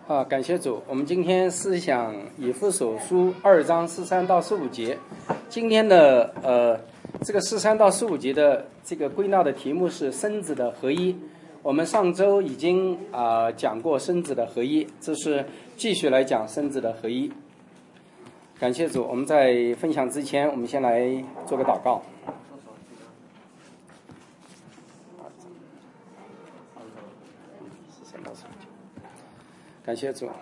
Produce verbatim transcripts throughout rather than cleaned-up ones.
啊，感谢主。我们今天思想以弗所书二章十三到十五节。今天的呃这个十三到十五节的这个归纳的题目是生子的合一。我们上周已经啊、呃、讲过生子的合一，这是继续来讲生子的合一。感谢主。我们在分享之前，我们先来做个祷告。感谢主。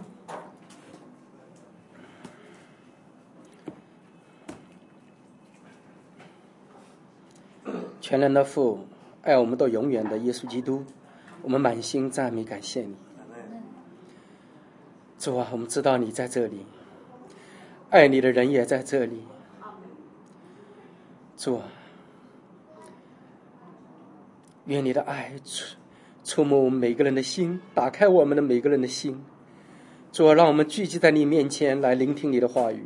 全能的父，爱我们到永远的耶稣基督，我们满心赞美感谢你。主啊，我们知道你在这里，爱你的人也在这里。主啊，愿你的爱触摸我们每个人的心，打开我们的每个人的心。主啊，让我们聚集在你面前来聆听你的话语。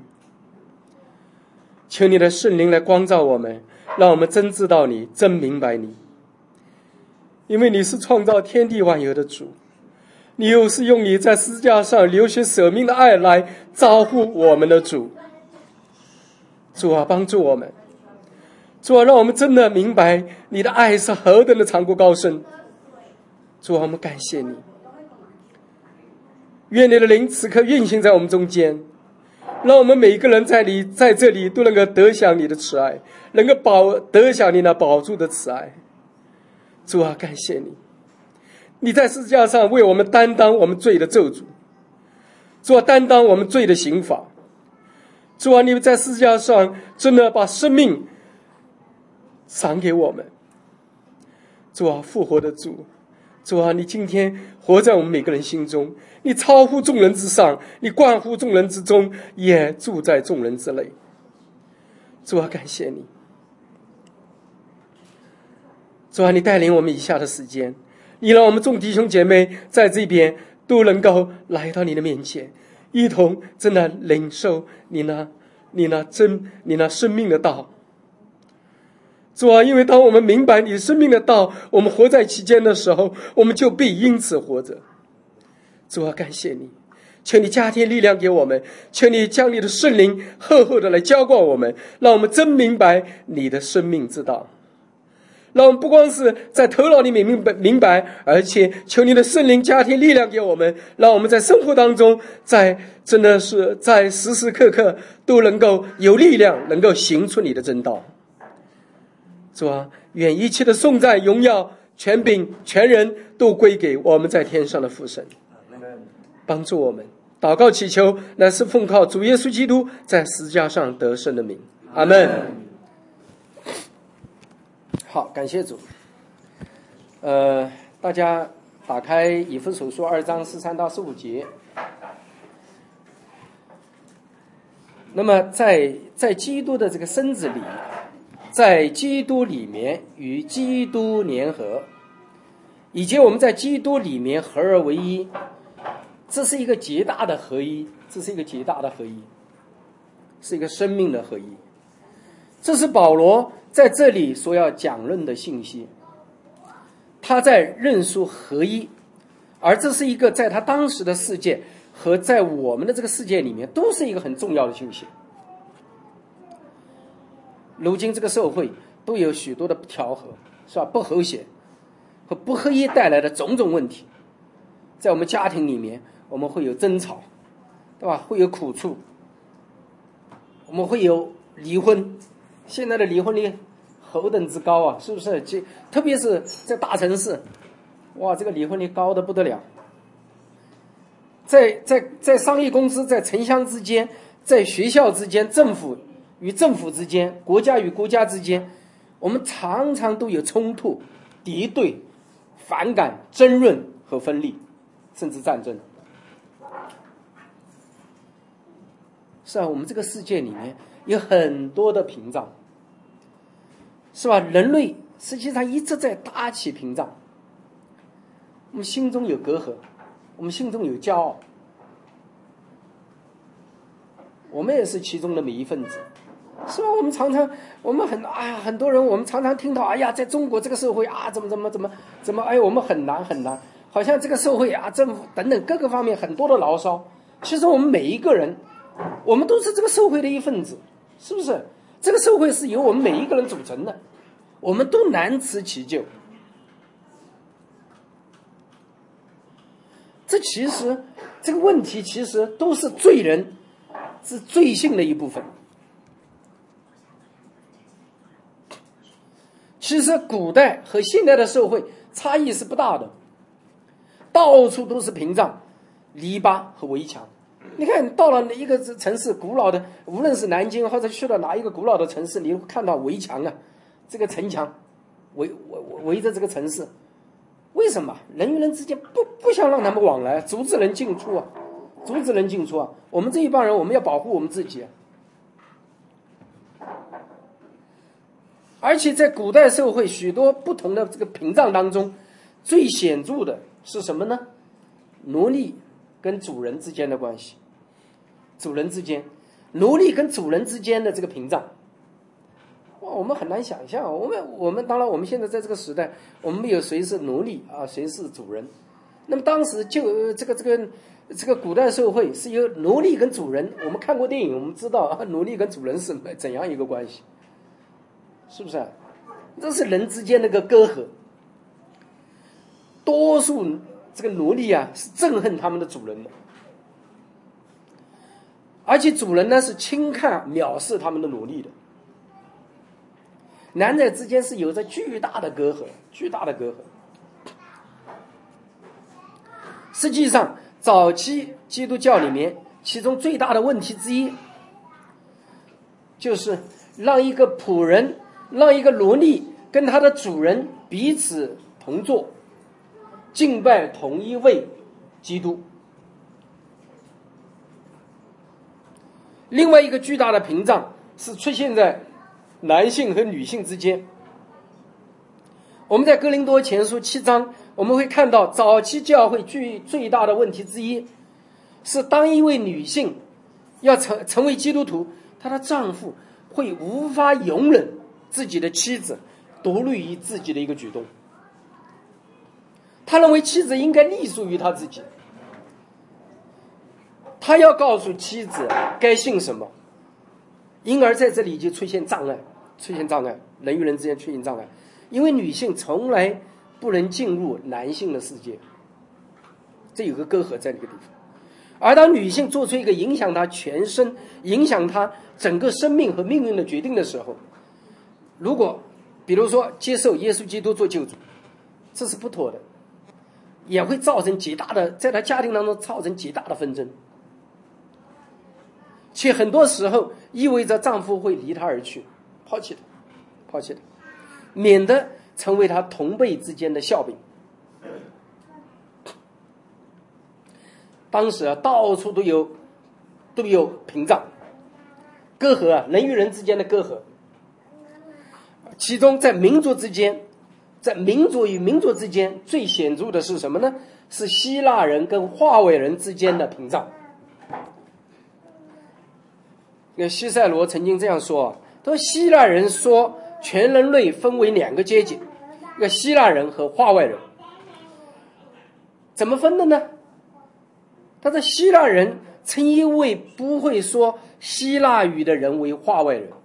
求你的圣灵来光照我们，让我们真知道你，真明白你。因为你是创造天地万有的主，你又是用你在十字架上流血舍命的爱来招呼我们的主。主啊，帮助我们。主啊，让我们真的明白你的爱是何等的长阔高深。主啊，我们感谢你。愿你的灵此刻运行在我们中间，让我们每一个人在你在这里都能够得享你的慈爱，能够保得享你那宝珠的慈爱。主啊，感谢你，你在十字架上为我们担当我们罪的咒诅，主啊，担当我们罪的刑罚。主啊，你在十字架上真的把生命赏给我们。主啊，复活的主，主啊，你今天活在我们每个人心中，你超乎众人之上，你贯乎众人之中，也住在众人之内。主啊，感谢你。主啊，你带领我们以下的时间，你让我们众弟兄姐妹在这边都能够来到你的面前，一同真的领受你那你那真你那生命的道。主啊，因为当我们明白你生命的道，我们活在其间的时候，我们就必因此活着。主啊，感谢你，求你加添力量给我们，求你将你的圣灵厚厚的来浇灌我们，让我们真明白你的生命之道。让我们不光是在头脑里面明白明白，而且求你的圣灵加添力量给我们，让我们在生活当中，在真的是在时时刻刻都能够有力量，能够行出你的真道。主啊，愿一切的颂赞、荣耀、权柄、全人都归给我们在天上的父神。帮助我们，祷告祈求，乃是奉靠主耶稣基督在十字架上得胜的名。阿们。好，感谢主。呃，大家打开以弗所书二章十三到十五节。那么在在基督的这个身子里，在基督里面与基督联合，以及我们在基督里面合而为一，这是一个极大的合一，这是一个极大的合一，是一个生命的合一。这是保罗在这里所要讲论的信息，他在认述合一，而这是一个在他当时的世界和在我们的这个世界里面都是一个很重要的信息。如今这个社会都有许多的不调和，是吧？不和谐和不合一带来的种种问题，在我们家庭里面我们会有争吵，对吧？会有苦处，我们会有离婚。现在的离婚率何等之高啊，是不是？特别是在大城市，哇，这个离婚率高得不得了。在在在商业公司，在城乡之间，在学校之间，政府与政府之间，国家与国家之间，我们常常都有冲突、敌对、反感、争论和分裂，甚至战争。是啊，我们这个世界里面有很多的屏障，是吧？人类实际上一直在搭起屏障。我们心中有隔阂，我们心中有骄傲，我们也是其中的每一份子，是吧？我们常常，我们很哎呀，很多人我们常常听到，哎呀，在中国这个社会啊，怎么怎么怎么怎么，哎，我们很难很难。 好像这个社会啊、政府等等各个方面很多的牢骚。其实我们每一个人，我们都是这个社会的一份子，是不是？这个社会是由我们每一个人组成的，我们都难辞其咎。这其实这个问题其实都是罪人，是罪性的一部分。其实古代和现代的社会差异是不大的，到处都是屏障、篱笆和围墙。你看到了一个城市，古老的，无论是南京或者去了哪一个古老的城市，你会看到围墙啊，这个城墙围围围着这个城市。为什么人与人之间不不想让他们往来，阻止人进出啊，阻止人进出啊？我们这一帮人，我们要保护我们自己啊。而且在古代社会许多不同的这个屏障当中，最显著的是什么呢？奴隶跟主人之间的关系，主人之间，奴隶跟主人之间的这个屏障，哇，我们很难想象。我们我们当然我们现在在这个时代，我们没有谁是奴隶啊，谁是主人。那么当时就、呃、这个这个这个古代社会是由奴隶跟主人，我们看过电影，我们知道啊，奴隶跟主人是怎样一个关系，是不是、啊？这是人之间那个隔阂。多数这个奴隶啊是憎恨他们的主人的，而且主人呢是轻看藐视他们的奴隶的。男女之间是有着巨大的隔阂，巨大的隔阂。实际上，早期基督教里面，其中最大的问题之一，就是让一个仆人，让一个奴隶跟他的主人彼此同坐，敬拜同一位基督。另外一个巨大的屏障是出现在男性和女性之间。我们在哥林多前书七章，我们会看到早期教会最最大的问题之一，是当一位女性要成成为基督徒，她的丈夫会无法容忍自己的妻子独立于自己的一个举动。他认为妻子应该隶属于他自己，他要告诉妻子该信什么，因而在这里就出现障碍，出现障碍，人与人之间出现障碍，因为女性从来不能进入男性的世界，这有个隔阂在那个地方。而当女性做出一个影响她全身、影响她整个生命和命运的决定的时候，如果比如说接受耶稣基督做救主，这是不妥的，也会造成极大的，在他家庭当中造成极大的纷争，且很多时候意味着丈夫会离她而去，抛弃她，抛弃她，免得成为他同辈之间的笑柄。当时啊，到处都有都有屏障、隔阂啊，人与人之间的隔阂。其中在民族之间，在民族与民族之间最显著的是什么呢？是希腊人跟化外人之间的屏障。那西塞罗曾经这样说啊，他说希腊人说全人类分为两个阶级，一个希腊人和化外人。怎么分的呢？他说希腊人称一位不会说希腊语的人为化外人，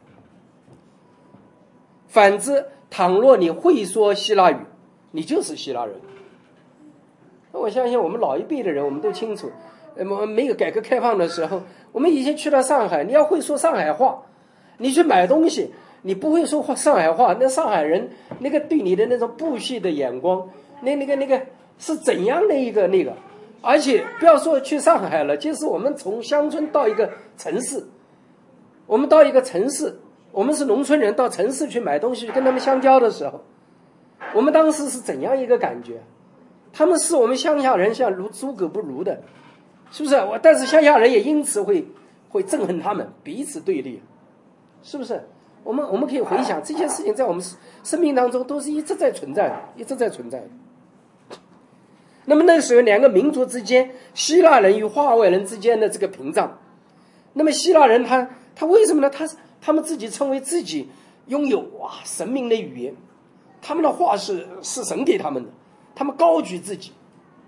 反之，倘若你会说希腊语，你就是希腊人。我相信我们老一辈的人，我们都清楚，呃，没有改革开放的时候，我们以前去到上海，你要会说上海话，你去买东西，你不会说上海话，那上海人那个对你的那种不屑的眼光，那那个那个是怎样的一个那个？而且不要说去上海了，就是我们从乡村到一个城市，我们到一个城市，我们是农村人，到城市去买东西，跟他们相交的时候，我们当时是怎样一个感觉？他们视我们乡下人像如猪狗不如的，是不是？我但是乡下人也因此会会憎恨他们，彼此对立，是不是？我们我们可以回想这件事情，在我们生命当中都是一直在存在的，一直在存在的。那么那个时候，两个民族之间，希腊人与化外人之间的这个屏障。那么希腊人他他为什么呢？他他们自己称为自己拥有哇神明的语言，他们的话是是神给他们的，他们高举自己，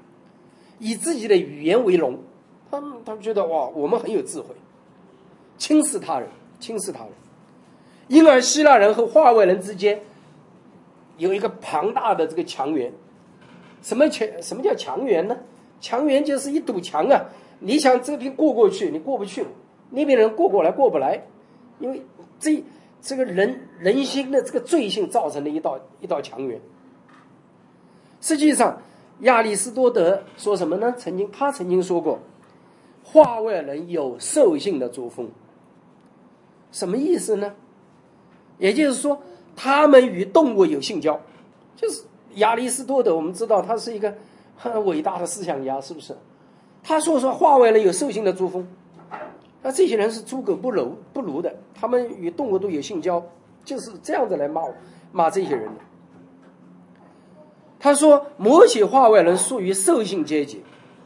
以自己的语言为荣，他们他们觉得哇，我们很有智慧，轻视他人，轻视他人。因而希腊人和化外人之间有一个庞大的这个墙垣。什么墙？什么叫墙垣呢？墙垣就是一堵墙啊，你想这边过过去，你过不去；那边人过过来，过不来，因为这这个人人心的这个罪性造成的一道一道墙垣。实际上，亚里士多德说什么呢？曾经他曾经说过，化外人有兽性的作风。什么意思呢？也就是说，他们与动物有性交。就是亚里士多德，我们知道他是一个很伟大的思想家，是不是？他说说化外人有兽性的作风，那这些人是猪狗不如不如的，他们与动物都有性交，就是这样子来骂骂这些人的。他说摩羯化外人属于兽性阶级，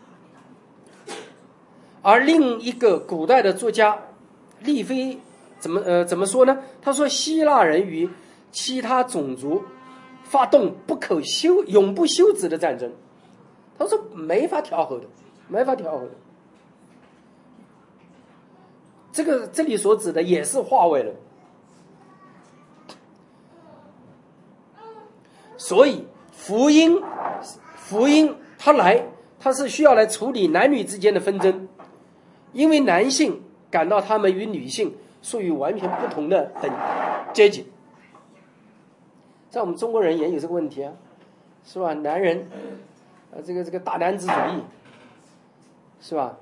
而另一个古代的作家利菲怎么呃怎么说呢？他说希腊人与其他种族发动不可休永不休止的战争，他说没法调和的，没法调和的。这个这里所指的也是化外人，所以福音福音他来，他是需要来处理男女之间的纷争，因为男性感到他们与女性属于完全不同的等阶级。在我们中国人也有这个问题啊，是吧？男人，呃，这个这个大男子主义，是吧？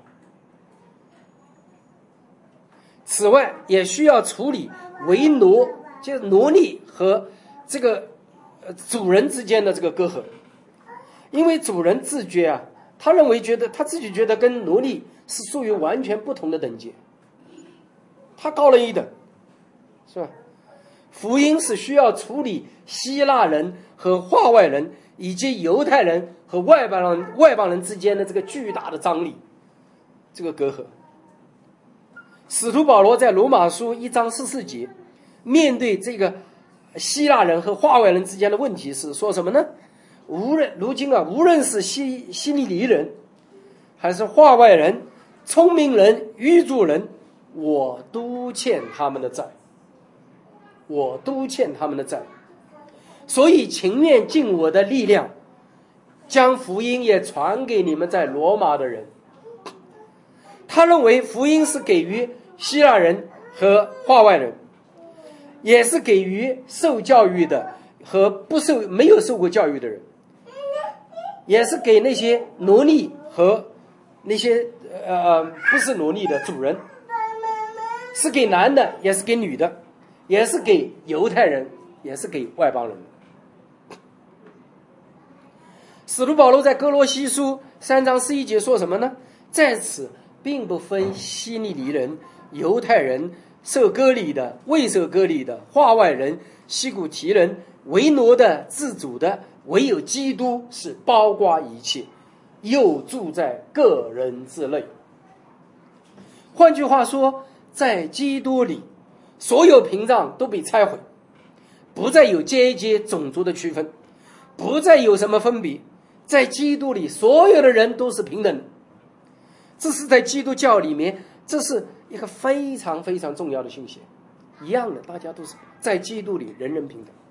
此外，也需要处理为奴，就是奴隶和这个呃主人之间的这个隔阂，因为主人自觉啊，他认为觉得他自己觉得跟奴隶是属于完全不同的等级，他高人一等，是吧？福音是需要处理希腊人和化外人以及犹太人和外邦人外邦人之间的这个巨大的张力，这个隔阂。使徒保罗在罗马书一章十四节面对这个希腊人和化外人之间的问题是说什么呢？无论如今啊，无论是希希利尼人还是化外人、聪明人、愚拙人，我都欠他们的债，我都欠他们的债，所以情愿尽我的力量，将福音也传给你们在罗马的人。他认为福音是给予希腊人和化外人，也是给予受教育的和不受没有受过教育的人，也是给那些奴隶和那些呃不是奴隶的主人，是给男的，也是给女的，也是给犹太人，也是给外邦人。使徒保罗在哥罗西书三章十一节说什么呢？在此并不分希利尼人、犹太人、受割礼的、未受割礼的、化外人、西古提人、为奴的、自主的，唯有基督是包括一切，又住在个人之内。换句话说，在基督里，所有屏障都被拆毁，不再有阶级种族的区分，不再有什么分别，在基督里所有的人都是平等的。这是在基督教里面，这是一个非常非常重要的信息。一样的，大家都是在基督里人人平等。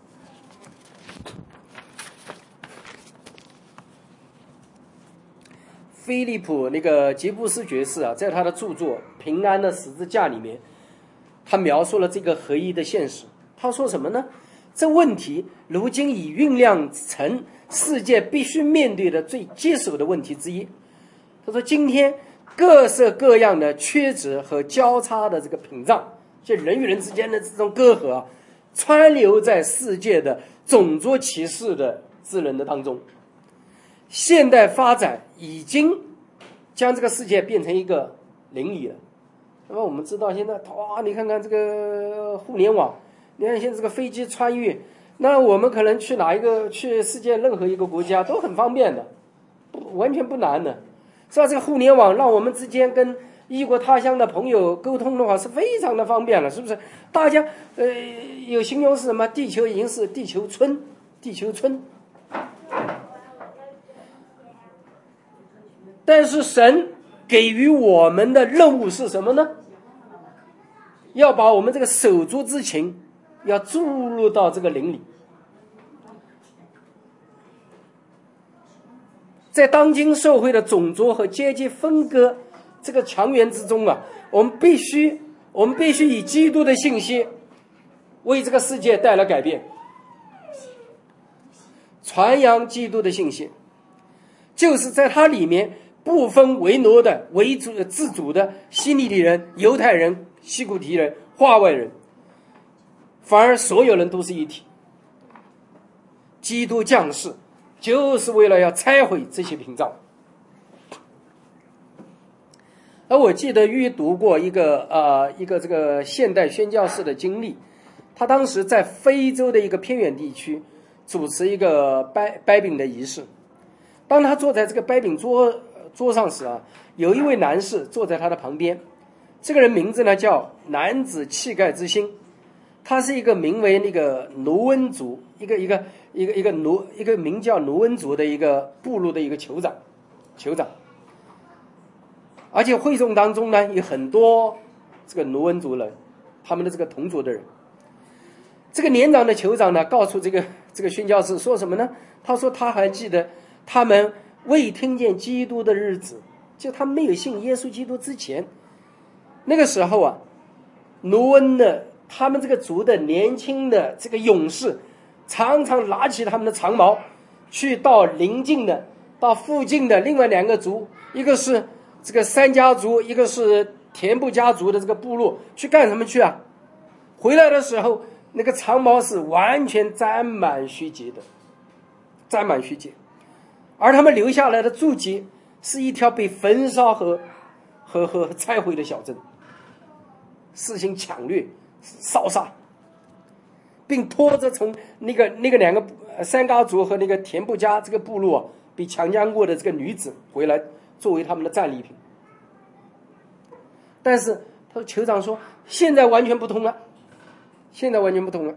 菲利普那个杰布斯爵士啊，在他的著作《平安的十字架》里面，他描述了这个合一的现实。他说什么呢？这问题如今已酝酿成世界必须面对的最棘手的问题之一。他说今天各色各样的曲折和交叉的这个屏障，就人与人之间的这种隔阂啊，川流在世界的种族歧视的之人的当中。现代发展已经将这个世界变成一个邻里了。那么我们知道现在哇，你看看这个互联网，你看现在这个飞机穿越，那我们可能去哪一个去世界任何一个国家都很方便的，不完全不难的，是吧？这个互联网让我们之间跟异国他乡的朋友沟通的话是非常的方便了，是不是？大家呃有形容是什么？地球已经是地球村，地球村。 但是神给予我们的任务是什么呢？要把我们这个手足之情要注入到这个灵里。在当今社会的种族和阶级分割这个强援之中啊，我们必须我们必须以基督的信息为这个世界带来改变，传扬基督的信息，就是在它里面不分为奴的、为主自主的希利尼人、犹太人、西古提人、化外人，反而所有人都是一体。基督降世就是为了要拆毁这些屏障。而我记得阅读过一个呃一个这个现代宣教士的经历，他当时在非洲的一个偏远地区主持一个掰掰饼的仪式。当他坐在这个掰饼桌桌上时啊，有一位男士坐在他的旁边，这个人名字呢叫男子气概之星，他是一个名为那个卢恩族一个一个一个一个卢一个名叫卢恩族的一个部落的一个酋长酋长。而且会众当中呢有很多这个卢恩族人，他们的这个同族的人。这个年长的酋长呢告诉这个这个宣教士说什么呢？他说他还记得他们未听见基督的日子，就他们没有信耶稣基督之前，那个时候啊，卢恩的他们这个族的年轻的这个勇士常常拿起他们的长矛去到邻近的到附近的另外两个族，一个是这个三家族，一个是田部家族的这个部落，去干什么去啊？回来的时候那个长矛是完全沾满血迹的，沾满血迹，而他们留下来的足迹是一条被焚烧和和和拆毁的小镇，实行抢掠、烧杀，并拖着从那个那个两个三家族和那个田部家这个部落、啊、被强奸过的这个女子回来，作为他们的战利品。但是他酋长说现在完全不同了，现在完全不同了。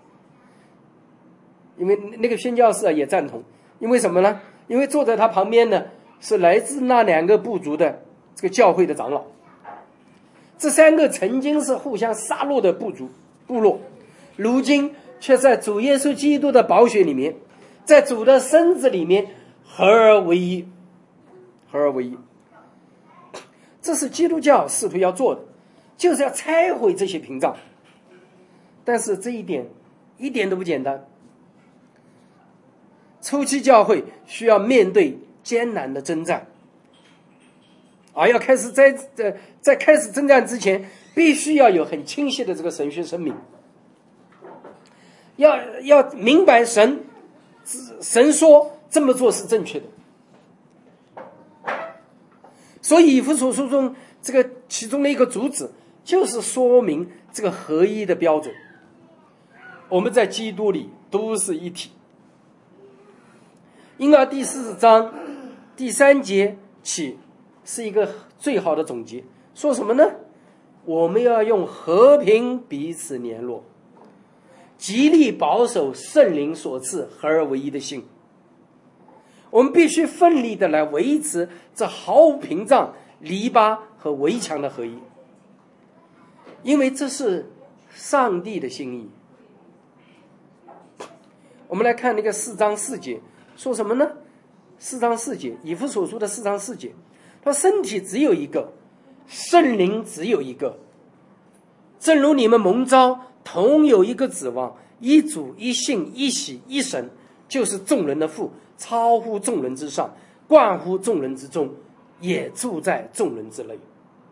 因为那个宣教士、啊、也赞同，因为什么呢？因为坐在他旁边呢是来自那两个部族的这个教会的长老，这三个曾经是互相杀戮的部族部落，如今却在主耶稣基督的宝血里面，在主的身子里面合而为一，合而为一。这是基督教试图要做的，就是要拆毁这些屏障。但是这一点一点都不简单。初期教会需要面对艰难的征战，而要开始在在在开始征战之前，必须要有很清晰的这个神学声明，要要明白神神说这么做是正确的。所以以弗所书中这个其中的一个主旨就是说明这个合一的标准，我们在基督里都是一体。因而第四章第三节起是一个最好的总结，说什么呢？我们要用和平彼此联络，极力保守圣灵所赐合而为一的心。我们必须奋力的来维持这毫无屏障、篱笆和围墙的合一，因为这是上帝的心意。我们来看那个四章四节说什么呢？四章四节，以弗所书的四章四节，他说身体只有一个，圣灵只有一个，正如你们蒙召同有一个指望，一主一信一喜一神，就是众人的父，超乎众人之上，冠乎众人之中，也住在众人之内。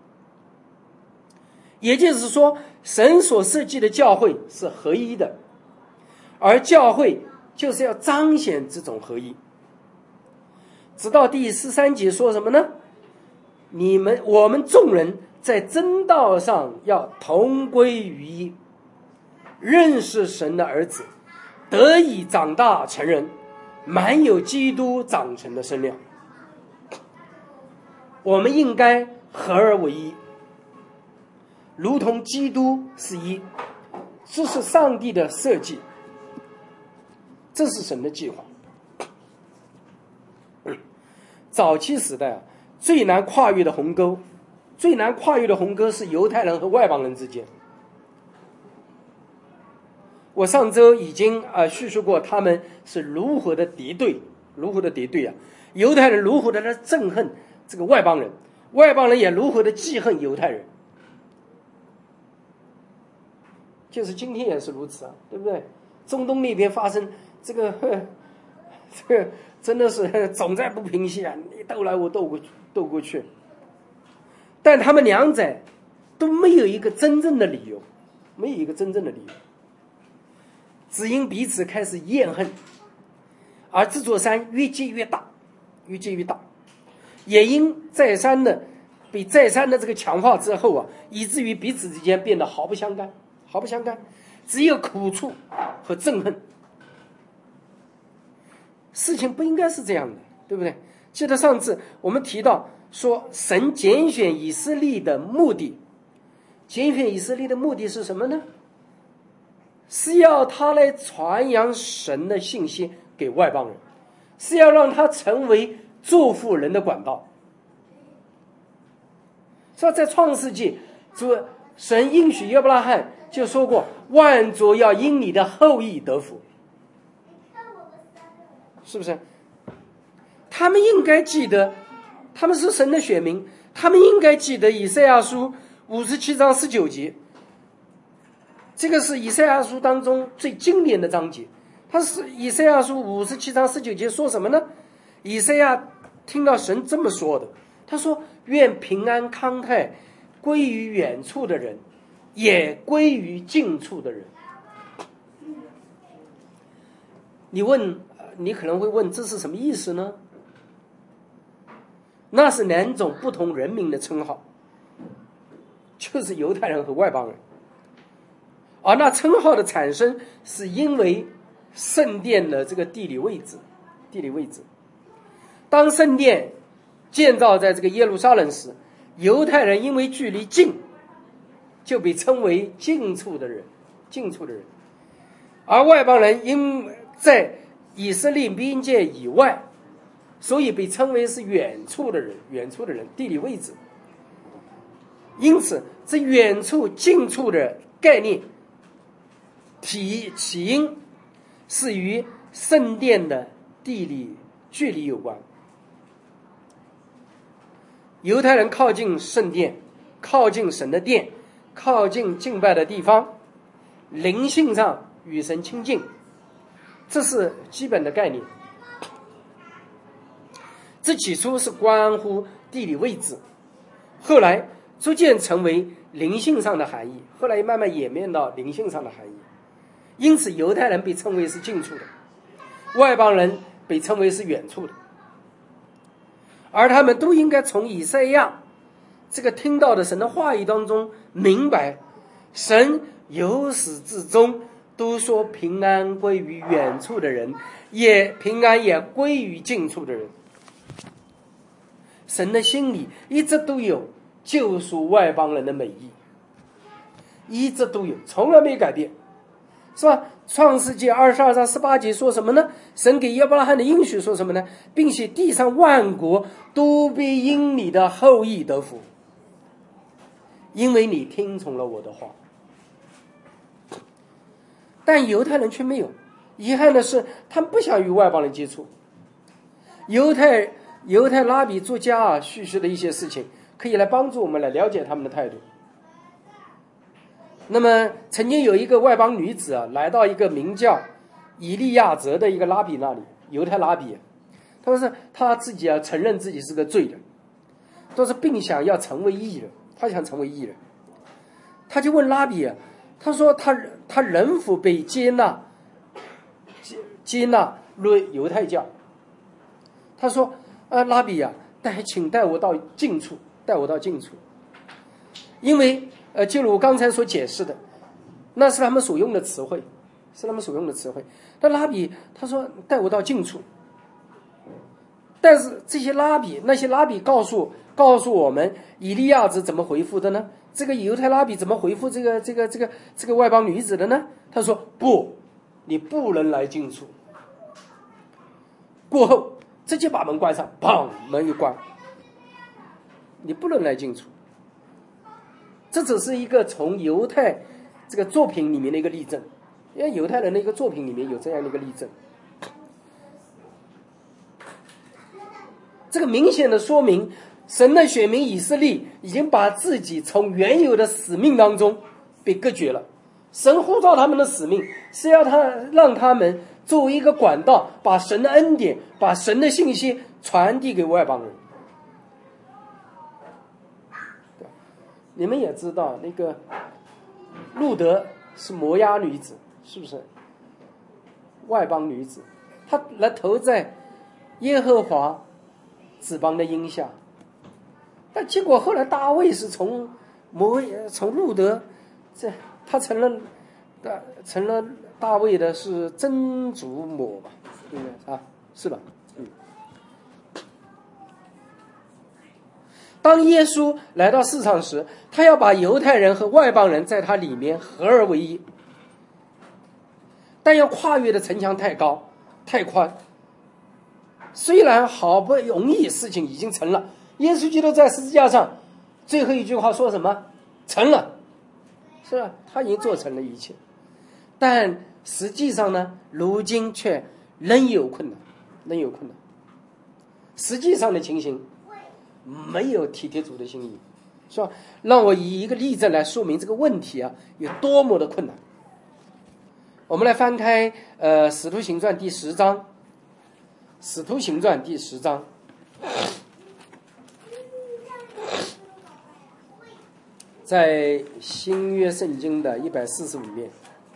也就是说，神所设计的教会是合一的，而教会就是要彰显这种合一。直到第十三节说什么呢？你们我们众人在真道上要同归于一，认识神的儿子，得以长大成人，满有基督长成的身量。我们应该合而为一，如同基督是一。这是上帝的设计，这是神的计划。早期时代啊， 最难跨越的鸿沟，最难跨越的鸿沟是犹太人和外邦人之间。我上周已经啊、呃、叙述过他们是如何的敌对，如何的敌对啊！犹太人如何的来憎恨这个外邦人，外邦人也如何的记恨犹太人。就是今天也是如此啊，对不对？中东那边发生这个，呵这个真的是总在不平息啊！你斗来我斗过斗过去，但他们两者都没有一个真正的理由，没有一个真正的理由。只因彼此开始厌恨，而这座山越积越大，越积越大，也因再三的被再三的这个强化之后啊，以至于彼此之间变得毫不相干，毫不相干，只有苦楚和憎恨。事情不应该是这样的，对不对？记得上次我们提到说，神拣选以色列的目的，拣选以色列的目的是什么呢？是要他来传扬神的信息给外邦人，是要让他成为祝福人的管道。说在创世纪，主神应许亚伯拉罕就说过，万族要因你的后裔得福，是不是？他们应该记得，他们是神的选民，他们应该记得以赛亚书五十七章十九节。这个是以赛亚书当中最经典的章节。他是以赛亚书五十七章十九节说什么呢？以赛亚听到神这么说的，他说：愿平安康泰归于远处的人，也归于近处的人。你问，你可能会问，这是什么意思呢？那是两种不同人民的称号，就是犹太人和外邦人。而那称号的产生是因为圣殿的这个地理位置，地理位置。当圣殿建造在这个耶路撒冷时，犹太人因为距离近，就被称为近处的人，近处的人。而外邦人因在以色列边界以外，所以被称为是远处的人，远处的人，地理位置。因此，这远处、近处的概念起起因是与圣殿的地理距离有关。犹太人靠近圣殿，靠近神的殿，靠近敬拜的地方，灵性上与神亲近，这是基本的概念。这起初是关乎地理位置，后来逐渐成为灵性上的含义，后来慢慢演变到灵性上的含义。因此犹太人被称为是近处的，外邦人被称为是远处的，而他们都应该从以赛亚这个听到的神的话语当中明白，神由始至终都说平安归于远处的人，也平安也归于近处的人。神的心里一直都有救赎外邦人的美意，一直都有，从来没改变，是吧？创世纪二十二章十八节说什么呢？神给亚伯拉罕的应许说什么呢？并且地上万国都必因你的后裔得福，因为你听从了我的话。但犹太人却没有，遗憾的是他们不想与外邦人接触。犹太犹太拉比作家啊叙述的一些事情，可以来帮助我们来了解他们的态度。那么曾经有一个外邦女子啊，来到一个名叫以利亚泽的一个拉比那里，犹太拉比，他说他自己啊承认自己是个罪人，都是并想要成为义人，他想成为义人，他就问拉比啊，他说他他能否被接纳接接纳入犹太教？他说啊，拉比啊，带请带我到近处，带我到近处，因为呃，就如我刚才所解释的，那是他们所用的词汇，是他们所用的词汇。但拉比他说带我到近处，但是这些拉比那些拉比告诉告诉我们，以利亚子怎么回复的呢？这个犹太拉比怎么回复这个这个这个这个外邦女子的呢？他说不，你不能来近处。过后直接把门关上，砰，门一关。 你不能来进出。这只是一个从犹太这个作品里面的一个例证，因为犹太人的一个作品里面有这样的一个例证。这个明显的说明，神的选民以色列已经把自己从原有的使命当中被隔绝了。神呼召他们的使命是要他让他们作为一个管道，把神的恩典、把神的信息传递给外邦人。你们也知道，那个路德是摩押女子，是不是？外邦女子，她来投在耶和华指邦的荫下，但结果后来大卫是从摩从路德，这他成了大成了大卫的是曾祖母吧？应该啊，是吧？嗯。当耶稣来到世上时，他要把犹太人和外邦人在他里面合而为一，但要跨越的城墙太高太宽。虽然好不容易事情已经成了，耶稣基督在十字架上最后一句话说什么？成了，是吧？他已经做成了一切，但实际上呢，如今却仍有困难，仍有困难。实际上的情形没有体贴主的心意，是吧？让我以一个例证来说明这个问题啊有多么的困难。我们来翻开呃《使徒行传》第十章，《使徒行传》第十章，在新约圣经的一百四十五面。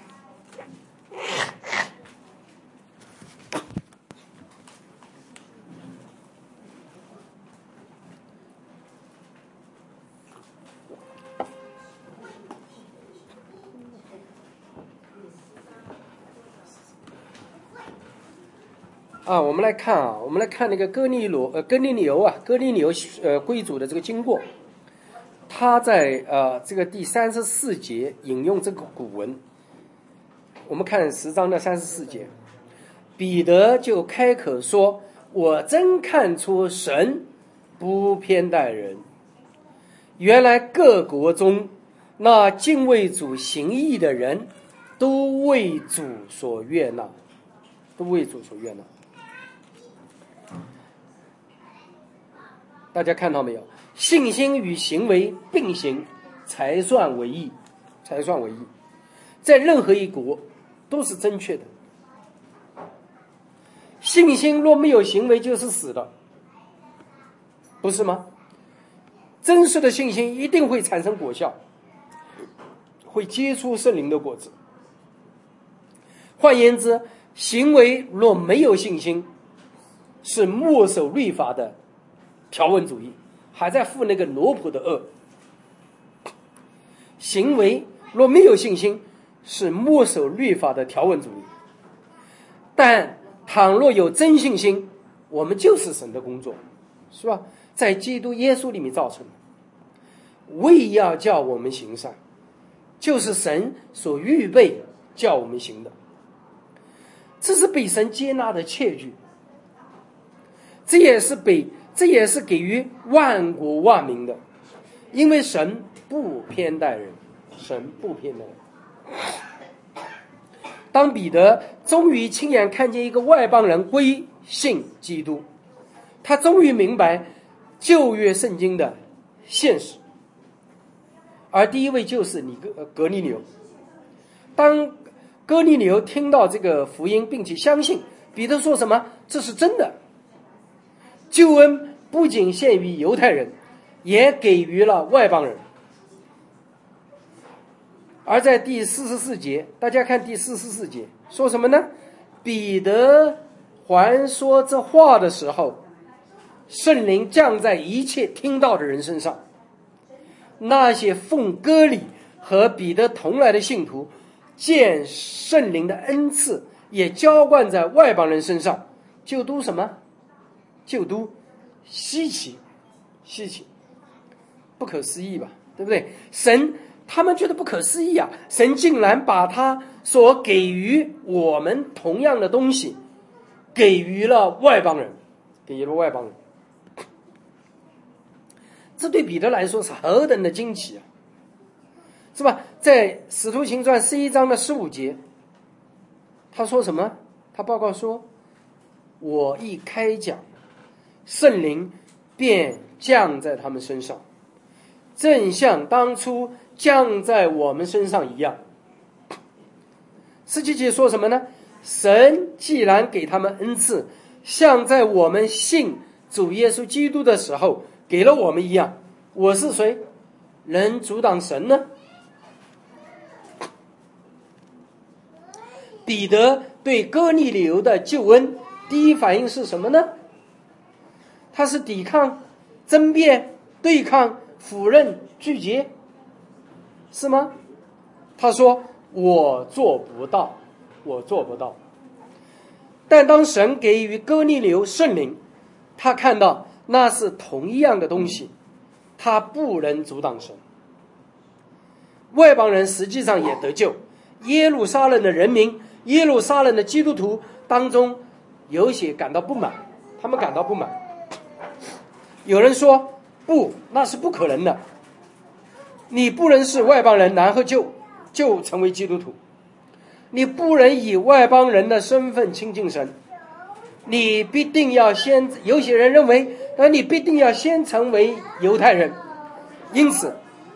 啊，我们来看啊，我们来看那个哥尼罗呃哥尼流啊，哥尼流呃归主的这个经过。他在呃这个第三十四节引用这个古文，我们看十章的三十四节，彼得就开口说：“我真看出神不偏待人，原来各国中那敬畏主行义的人，都为主所悦纳，都为主所悦纳。”大家看到没有？信心与行为并行，才算为义，才算为义。在任何一国都是正确的。信心若没有行为，就是死的，不是吗？真实的信心一定会产生果效，会结出圣灵的果子。换言之，行为若没有信心，是墨守律法的条文主义，还在负那个奴仆的恶。行为若没有信心，是墨守律法的条文主义。但倘若有真信心，我们就是神的工作，是吧？在基督耶稣里面造成的，为要叫我们行善，就是神所预备叫我们行的。这是被神接纳的切据，这也是被这也是给予万国万民的，因为神不偏待人，神不偏待人。当彼得终于亲眼看见一个外邦人归信基督，他终于明白旧约圣经的现实。而第一位就是你格格尼流。当哥尼流听到这个福音并且相信，彼得说什么？这是真的。救恩不仅限于犹太人，也给予了外邦人。而在第四十四节，大家看第四十四节说什么呢？彼得还说这话的时候，圣灵降在一切听到的人身上。那些奉割礼和彼得同来的信徒，见圣灵的恩赐也浇灌在外邦人身上，就都什么？就都稀奇，稀奇，不可思议吧，对不对？神他们觉得不可思议啊！神竟然把他所给予我们同样的东西，给予了外邦人，给予了外邦人。 这对彼得来说是何等的惊奇啊，是吧？在使徒行传十一章的十五节，他说什么？他报告说，我一开讲，圣灵便降在他们身上，正像当初降在我们身上一样。十七节说什么呢？神既然给他们恩赐，像在我们信主耶稣基督的时候给了我们一样，我是谁能阻挡神呢？彼得对哥尼流的救恩第一反应是什么呢？他是抵抗、争辩、对抗、否认、拒绝，是吗？他说我做不到，我做不到。但当神给予哥尼流圣灵，他看到那是同一样的东西，他不能阻挡神。外邦人实际上也得救，耶路撒冷的人民，耶路撒冷的基督徒当中有些感到不满，他们感到不满。有人说不，那是不可能的，你不能是外邦人然后就就成为基督徒，你不能以外邦人的身份亲近神，你必定要先，有些人认为你必定要先成为犹太人，因此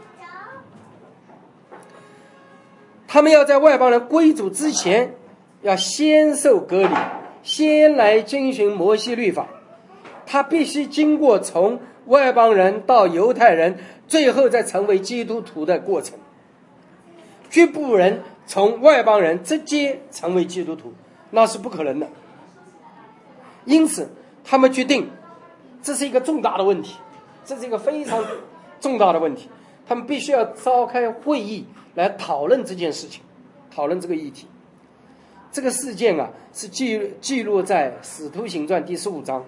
他们要在外邦人归主之前要先受割礼，先来遵循摩西律法，他必须经过从外邦人到犹太人，最后再成为基督徒的过程，绝不能从外邦人直接成为基督徒，那是不可能的。因此他们决定这是一个重大的问题，这是一个非常重大的问题，他们必须要召开会议来讨论这件事情，讨论这个议题。这个事件啊，是记记录在使徒行传第十五章。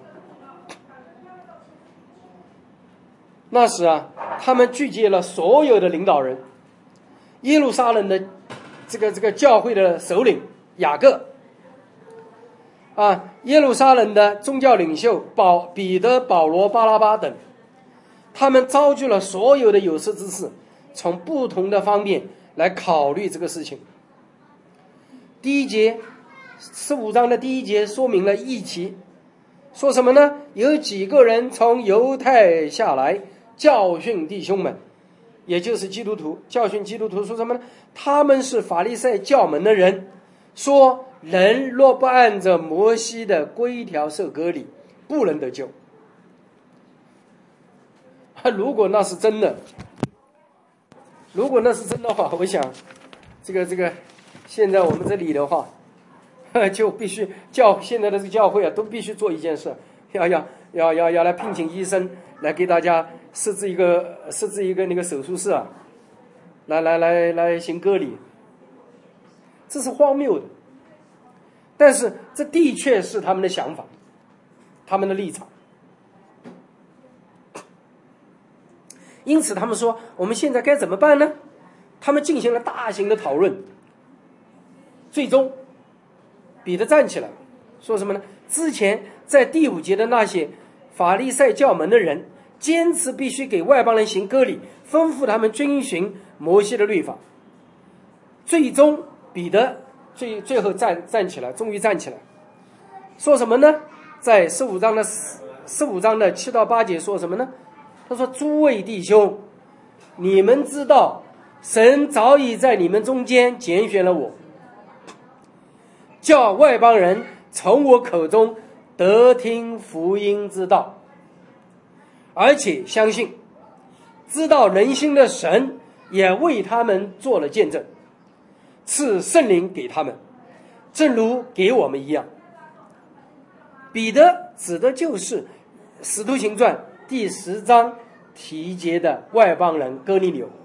那时啊，他们聚集了所有的领导人，耶路撒冷的这个这个教会的首领雅各啊，耶路撒冷的宗教领袖保彼得、保罗、巴拉巴等，他们召集了所有的有识之士，从不同的方面来考虑这个事情。第一节，十五章的第一节说明了议题，说什么呢？有几个人从犹太下来教训弟兄们，也就是基督徒，教训基督徒说什么呢？他们是法利赛教门的人，说人若不按着摩西的规条受割礼，不能得救。如果那是真的，如果那是真的话，我想这个这个现在我们这里的话，就必须教现在的这个教会啊，都必须做一件事，要要要要要来聘请医生来给大家设置一个设置一个那个手术室啊，来来来来行割礼，这是荒谬的。但是这的确是他们的想法，他们的立场。因此他们说我们现在该怎么办呢？他们进行了大型的讨论，最终彼得站起来说什么呢？之前在第五节的那些法利赛教门的人坚持必须给外邦人行割礼，吩咐他们遵循摩西的律法。最终彼得最最后站站起来，终于站起来，说什么呢？在十五章的十五章的七到八节说什么呢？他说：“诸位弟兄，你们知道，神早已在你们中间拣选了我，叫外邦人从我口中得听福音之道，而且相信，知道人心的神也为他们做了见证，赐圣灵给他们，正如给我们一样。”彼得指的就是《使徒行传》第十章提及的外邦人哥尼流，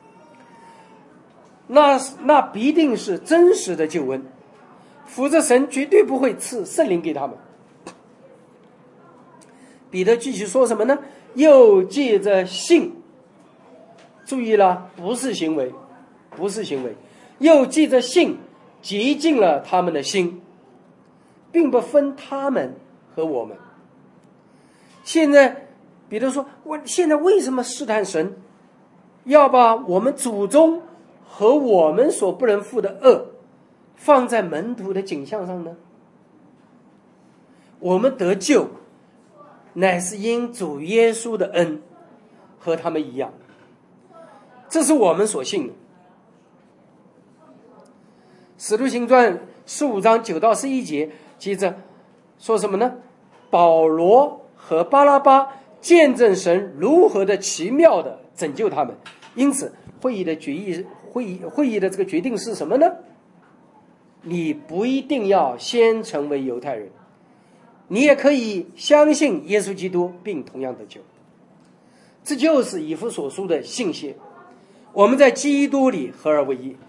那那必定是真实的救恩，否则神绝对不会赐圣灵给他们。彼得继续说什么呢？又借着信，注意了，不是行为，不是行为，又借着信洁净了他们的心，并不分他们和我们。现在彼得说：“我现在为什么试探神，要把我们祖宗和我们所不能负的恶放在门徒的景象上呢？我们得救，乃是因主耶稣的恩，和他们一样。这是我们所信的。”使徒行传十五章九到十一节，接着说什么呢？保罗和巴拉巴见证神如何的奇妙的拯救他们，因此会议的决议，会议会议的这个决定是什么呢？你不一定要先成为犹太人，你也可以相信耶稣基督，并同样得救。这就是以弗所书的信息，我们在基督里合而为一。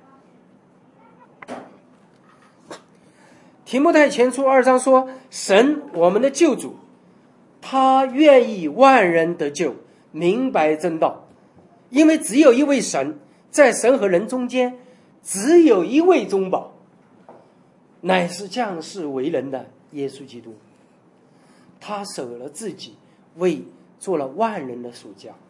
提摩太前书二章说，神我们的救主，他愿意万人得救，明白真道，因为只有一位神，在神和人中间只有一位中保，乃是降世为人的耶稣基督。他舍了自己，为做了万人的赎价。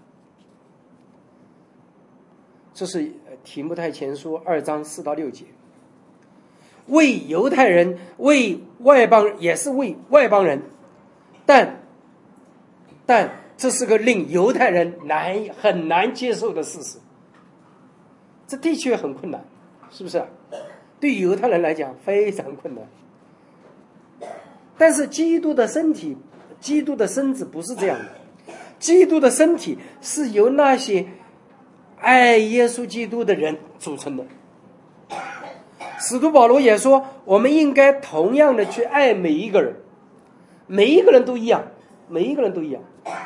这是提摩太前书二章四到六节。为犹太人，为外邦，也是为外邦人，但但这是个令犹太人难很难接受的事实。这的确很困难，是不是？对于犹太人来讲非常困难。但是基督的身体，基督的身子不是这样的。基督的身体是由那些爱耶稣基督的人组成的。使徒保罗也说，我们应该同样的去爱每一个人，每一个人都一样，每一个人都一样。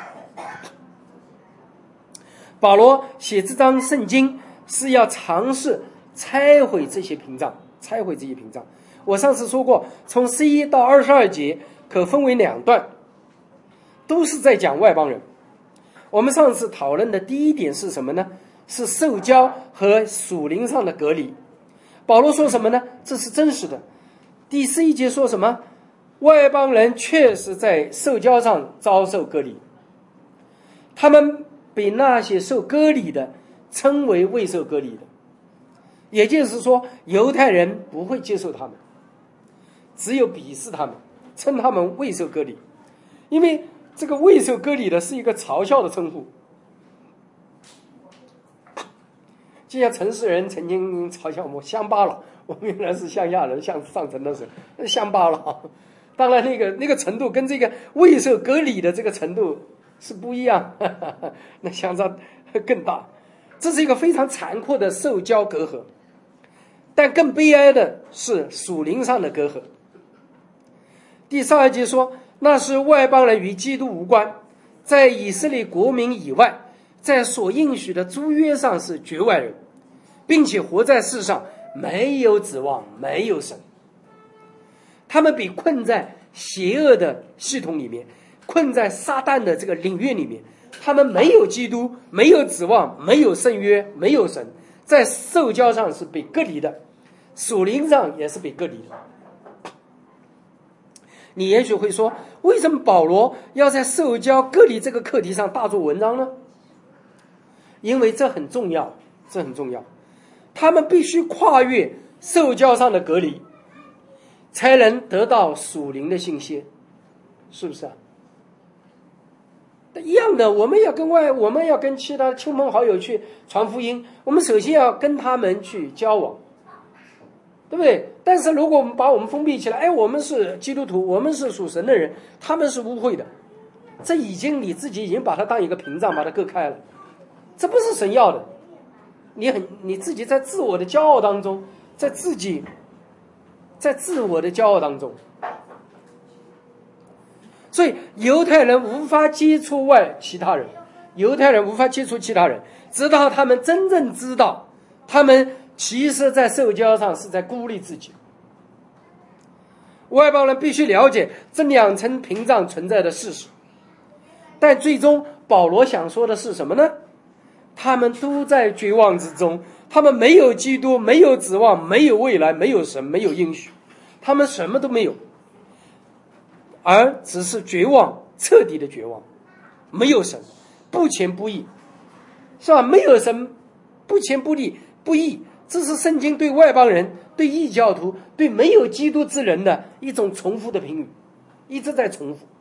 保罗写这张圣经是要尝试拆毁这些屏障，拆毁这些屏障。我上次说过，从十一到二十二节可分为两段，都是在讲外邦人。我们上次讨论的第一点是什么呢？是受教和属灵上的隔离。保罗说什么呢？这是真实的。第十一节说什么？外邦人确实在受教上遭受割礼，他们被那些受割礼的称为未受割礼的，也就是说犹太人不会接受他们，只有鄙视他们，称他们未受割礼，因为这个未受割礼的是一个嘲笑的称呼。就像城市人曾经嘲笑我乡巴佬，我们原来是乡下人，向上层的时候乡巴佬，当然那个那个程度跟这个未受割礼的这个程度是不一样，呵呵，那相差更大。这是一个非常残酷的受教隔阂，但更悲哀的是属灵上的隔阂。第十二节说，那是外邦人与基督无关，在以色列国民以外，在所应许的诸约上是局外人，并且活在世上没有指望，没有神。他们被困在邪恶的系统里面，困在撒旦的这个领域里面，他们没有基督，没有指望，没有圣约，没有神，在受教上是被隔离的，属灵上也是被隔离的。你也许会说，为什么保罗要在受教隔离这个课题上大做文章呢？因为这很重要，这很重要。他们必须跨越受教上的隔离，才能得到属灵的信息，是不是啊？一样的，我们要跟外，我们要跟其他亲朋好友去传福音，我们首先要跟他们去交往，对不对？但是如果我们把我们封闭起来，哎，我们是基督徒，我们是属神的人，他们是污秽的，这已经你自己已经把它当一个屏障，把它割开了，这不是神要的。你很你自己在自我的骄傲当中，在自己在自我的骄傲当中，所以犹太人无法接触外其他人，犹太人无法接触其他人，直到他们真正知道，他们其实在受教上是在孤立自己。外邦人必须了解这两层屏障存在的事实，但最终保罗想说的是什么呢？他们都在绝望之中，他们没有基督，没有指望，没有未来，没有神，没有应许，他们什么都没有，而只是绝望，彻底的绝望。 没有神，不前不义，是吧？没有神，不前不义，不义，这是圣经对外邦人、对异教徒、对没有基督之人的一种重复的评语，一直在重复。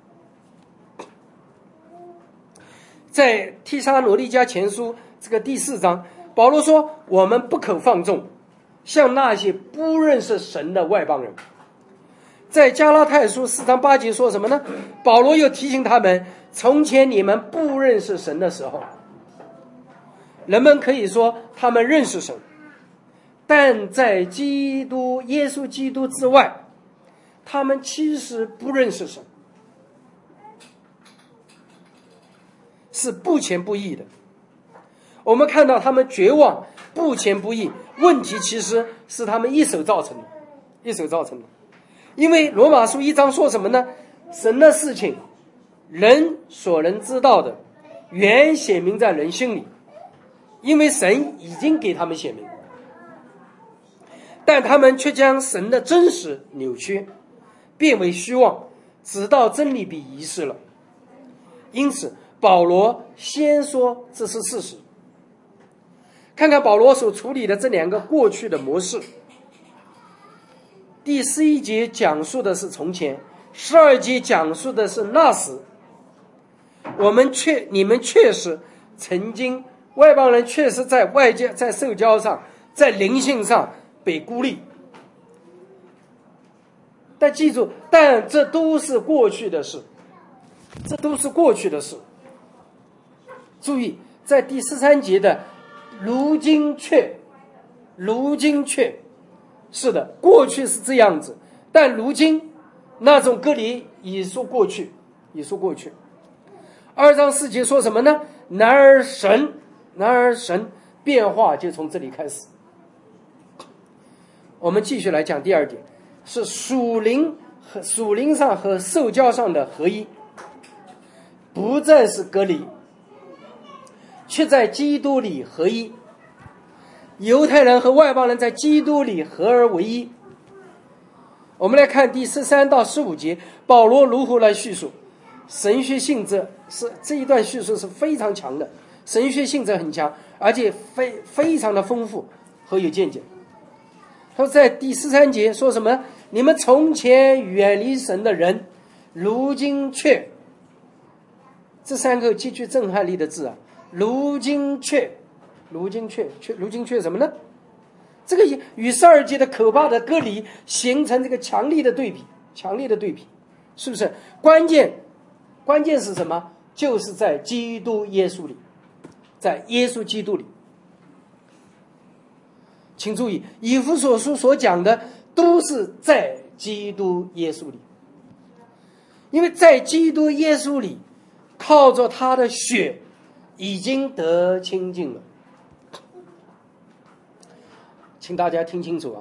在提撒罗尼迦前书这个第四章，保罗说：“我们不可放纵，像那些不认识神的外邦人。”在加拉太书四章八节说什么呢？保罗又提醒他们：从前你们不认识神的时候，人们可以说他们认识神，但在基督耶稣基督之外，他们其实不认识神，是不前不义的。我们看到他们绝望、不前不义，问题其实是他们一手造成的，一手造成的。因为罗马书一章说什么呢？神的事情，人所能知道的，原显明在人心里，因为神已经给他们显明，但他们却将神的真实扭曲，变为虚妄，直到真理被遗失了。因此保罗先说这是事实。看看保罗所处理的这两个过去的模式。第十一节讲述的是从前，十二节讲述的是那时。我们确你们确实曾经，外邦人确实在外界在受教上，在灵性上被孤立。但记住，但这都是过去的事，这都是过去的事。注意，在第十三节的如今却，如今却。是的，过去是这样子，但如今那种隔离已说过去，已说过去。二章四节说什么呢？然而神，然而神变化就从这里开始。我们继续来讲第二点，是属灵和属灵上和受教上的合一，不再是隔离，却在基督里合一。犹太人和外邦人在基督里合而为一。我们来看第十三到十五节，保罗如何来叙述神学性质，是这一段叙述是非常强的，神学性质很强，而且非非常的丰富和有见解。他说在第十三节说什么？你们从前远离神的人，如今却，这三个极具震撼力的字啊，如今却。如今却却如今却什么呢？这个与十二节的可怕的隔离形成这个强烈的对比，强烈的对比，是不是？关键关键是什么？就是在基督耶稣里，在耶稣基督里。请注意，以弗所书所讲的都是在基督耶稣里，因为在基督耶稣里，靠着他的血已经得清净了。请大家听清楚啊！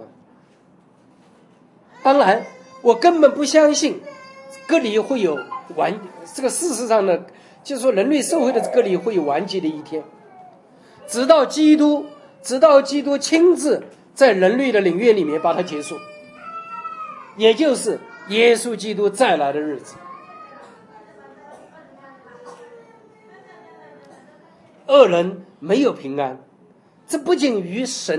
当然，我根本不相信割礼会有完，这个事实上呢，就是说人类社会的割礼会有完结的一天，直到基督，直到基督亲自在人类的领域里面把它结束，也就是耶稣基督再来的日子。恶人没有平安，这不仅与神